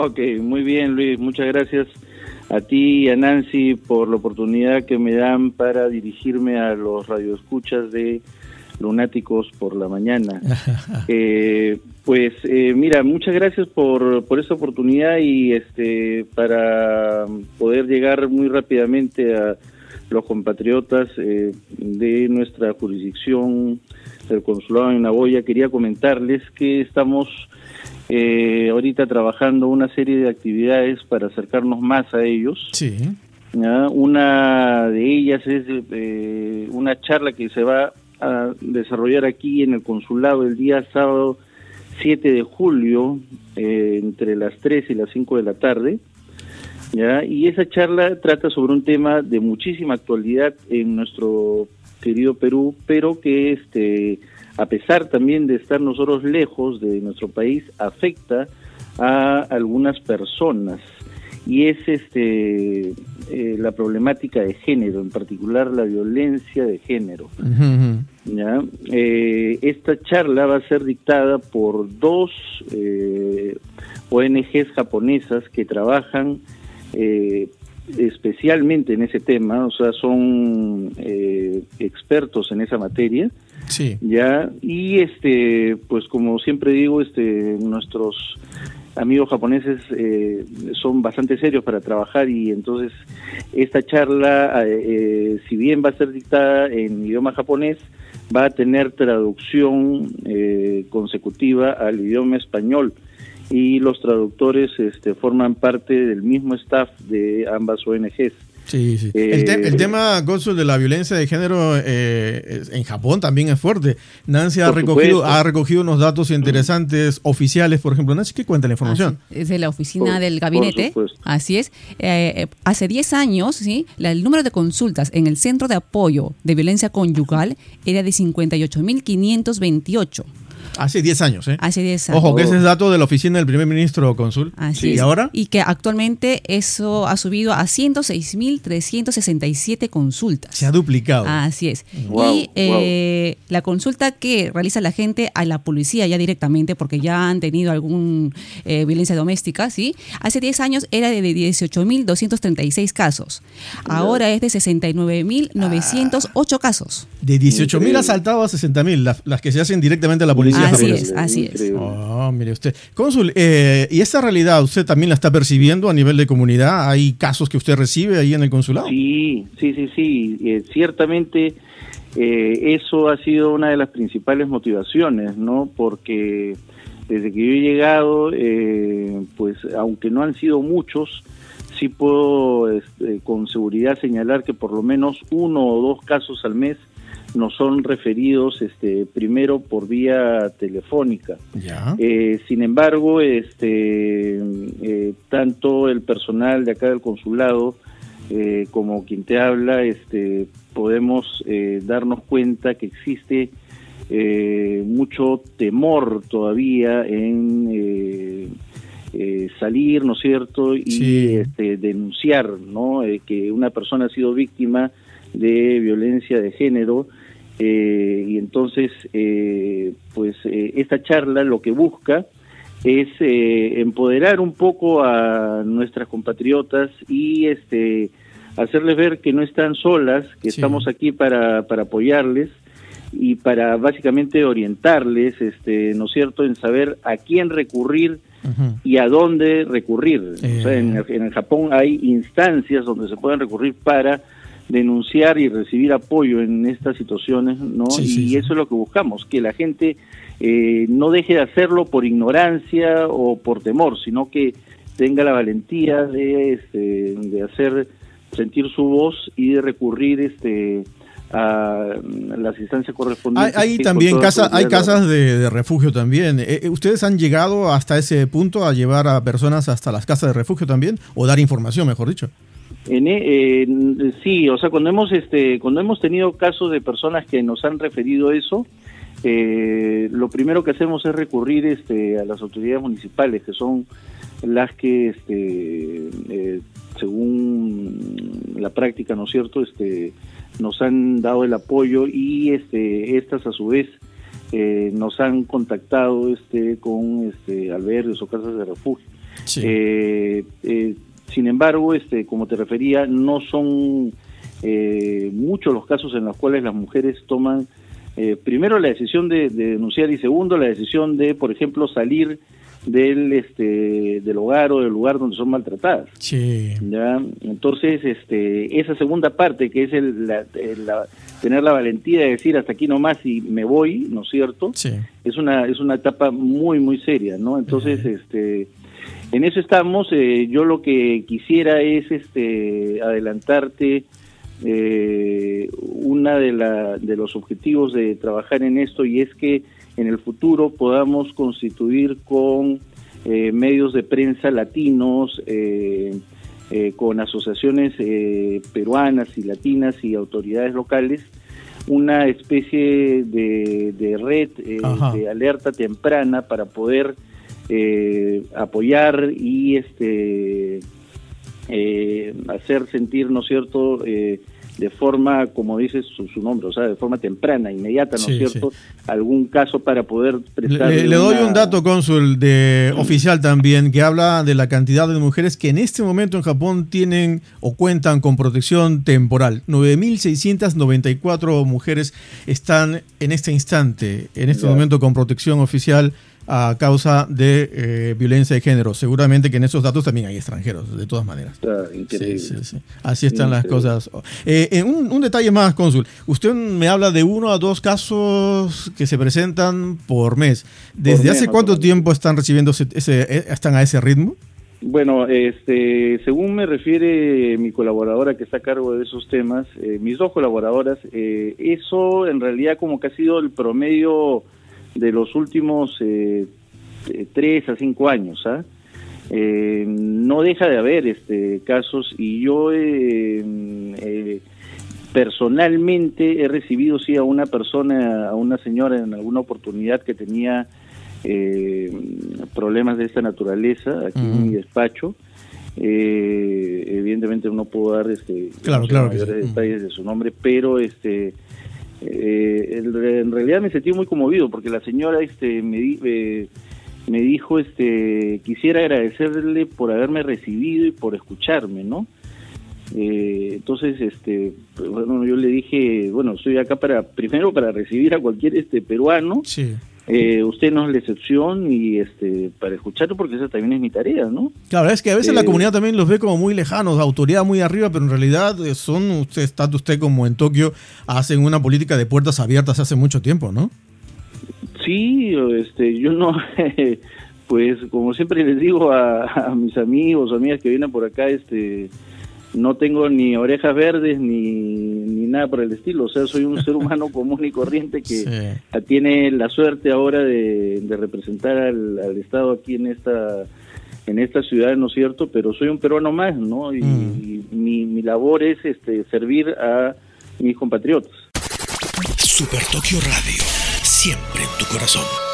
Ok, muy bien, Luis, muchas gracias a ti y a Nancy por la oportunidad que me dan para dirigirme a los radioescuchas de Lunáticos por la Mañana. Mira, muchas gracias por esta oportunidad y para poder llegar muy rápidamente a los compatriotas de nuestra jurisdicción del Consulado en Nagoya. Quería comentarles que estamos ahorita trabajando una serie de actividades para acercarnos más a ellos. Sí. ¿Ya? Una de ellas es una charla que se va a desarrollar aquí en el Consulado el día sábado 7 de julio entre las 3 y las 5 de la tarde. ¿Ya? Y esa charla trata sobre un tema de muchísima actualidad en nuestro querido Perú, pero que a pesar también de estar nosotros lejos de nuestro país, afecta a algunas personas, y es la problemática de género, en particular la violencia de género. Uh-huh. ¿Ya? Esta charla va a ser dictada por dos ONGs japonesas que trabajan especialmente en ese tema, o sea, son expertos en esa materia. Sí. Ya, y pues como siempre digo, nuestros amigos japoneses son bastante serios para trabajar, y entonces esta charla, si bien va a ser dictada en idioma japonés, va a tener traducción consecutiva al idioma español, y los traductores forman parte del mismo staff de ambas ONGs. Sí, sí. El tema, Cónsul, de la violencia de género en Japón también es fuerte. Nancy ha recogido unos datos interesantes oficiales, por ejemplo. Nancy, ¿qué cuenta la información? Es de la oficina del gabinete. Así es. Hace 10 años, ¿sí?, el número de consultas en el Centro de Apoyo de Violencia Conyugal era de 58.528. Hace 10 años, ¿eh? Hace 10 años. Ojo, que ese es dato de la oficina del primer ministro, Cónsul. Así ¿Y es. ahora? Y que actualmente eso ha subido a 106.367 consultas. Se ha duplicado. Así es. Wow, y la consulta que realiza la gente a la policía ya directamente, porque ya han tenido algún violencia doméstica, ¿sí? Hace 10 años era de 18.236 casos. Ahora es de 69.908 casos. De 18.000 ha saltado a 60.000, las que se hacen directamente a la policía. Así es, así es. Oh, mire usted. Cónsul, ¿y esta realidad usted también la está percibiendo a nivel de comunidad? ¿Hay casos que usted recibe ahí en el consulado? Sí. Ciertamente eso ha sido una de las principales motivaciones, ¿no? Porque desde que yo he llegado, pues aunque no han sido muchos, sí puedo con seguridad señalar que por lo menos 1 o 2 casos al mes nos son referidos primero por vía telefónica. Ya. Sin embargo, tanto el personal de acá del consulado como quien te habla, podemos darnos cuenta que existe mucho temor todavía en salir, ¿no es cierto? Y sí, denunciar, ¿no? Que una persona ha sido víctima de violencia de género. Y entonces esta charla lo que busca es empoderar un poco a nuestras compatriotas y hacerles ver que no están solas, que sí, estamos aquí para apoyarles y para básicamente orientarles, ¿no es cierto?, en saber a quién recurrir uh-huh, y a dónde recurrir. O sea, en Japón hay instancias donde se pueden recurrir para denunciar y recibir apoyo en estas situaciones, ¿no? Sí, y sí, eso es lo que buscamos, que la gente no deje de hacerlo por ignorancia o por temor, sino que tenga la valentía de hacer sentir su voz y de recurrir a las instancias correspondientes. Hay también hay casas de refugio también. ¿Ustedes han llegado hasta ese punto a llevar a personas hasta las casas de refugio también? O dar información, mejor dicho. Sí, o sea, cuando hemos tenido casos de personas que nos han referido eso, lo primero que hacemos es recurrir a las autoridades municipales, que son las que según la práctica, ¿no es cierto?, nos han dado el apoyo, y estas a su vez nos han contactado con albergues o casas de refugio. Sí. Sin embargo, como te refería, no son muchos los casos en los cuales las mujeres toman primero la decisión de denunciar y segundo la decisión de, por ejemplo, salir del hogar o del lugar donde son maltratadas. Sí. ¿Ya? Entonces, esa segunda parte, que es tener la valentía de decir hasta aquí nomás y me voy, ¿no es cierto? Sí. Es una etapa muy, muy seria, ¿no? Entonces, en eso estamos. Yo lo que quisiera es adelantarte una de los objetivos de trabajar en esto, y es que en el futuro podamos constituir con medios de prensa latinos, con asociaciones peruanas y latinas y autoridades locales, una especie de red de alerta temprana para poder apoyar y hacer sentir, ¿no es cierto?, de forma, como dice su nombre, o sea, de forma temprana, inmediata, ¿no es cierto?, algún caso para poder prestar. Le doy un dato, cónsul, oficial también, que habla de la cantidad de mujeres que en este momento en Japón tienen o cuentan con protección temporal. 9.694 mujeres están en este instante, en este momento, con protección oficial a causa de violencia de género. Seguramente que en esos datos también hay extranjeros, de todas maneras. Increíble. Sí. Así están las cosas. Un detalle más, cónsul. Usted me habla de 1 a 2 casos que se presentan por mes. ¿Desde hace cuánto tiempo están recibiendo están a ese ritmo? Bueno, según me refiere mi colaboradora que está a cargo de esos temas, mis dos colaboradoras, eso en realidad como que ha sido el promedio de los últimos 3 a 5 años, no deja de haber casos, y yo personalmente he recibido a una persona, a una señora en alguna oportunidad que tenía problemas de esta naturaleza aquí en mi despacho. Evidentemente no puedo dar mayores detalles de su nombre, pero en realidad me sentí muy conmovido porque la señora me dijo quisiera agradecerle por haberme recibido y por escucharme, ¿no? Entonces bueno, yo le dije, bueno, estoy acá primero para recibir a cualquier peruano. Sí. Usted no es la excepción, y para escucharlo, porque esa también es mi tarea, ¿no? Claro, es que a veces la comunidad también los ve como muy lejanos, autoridad muy arriba, pero en realidad tanto usted como en Tokio hacen una política de puertas abiertas hace mucho tiempo, ¿no? Sí, yo no, pues como siempre les digo a mis amigos o amigas que vienen por acá, no tengo ni orejas verdes ni nada por el estilo. O sea, soy un ser humano común y corriente que tiene la suerte ahora de representar al Estado aquí en esta ciudad, ¿no es cierto? Pero soy un peruano más, ¿no? Y mi labor es servir a mis compatriotas. Super Tokio Radio, siempre en tu corazón.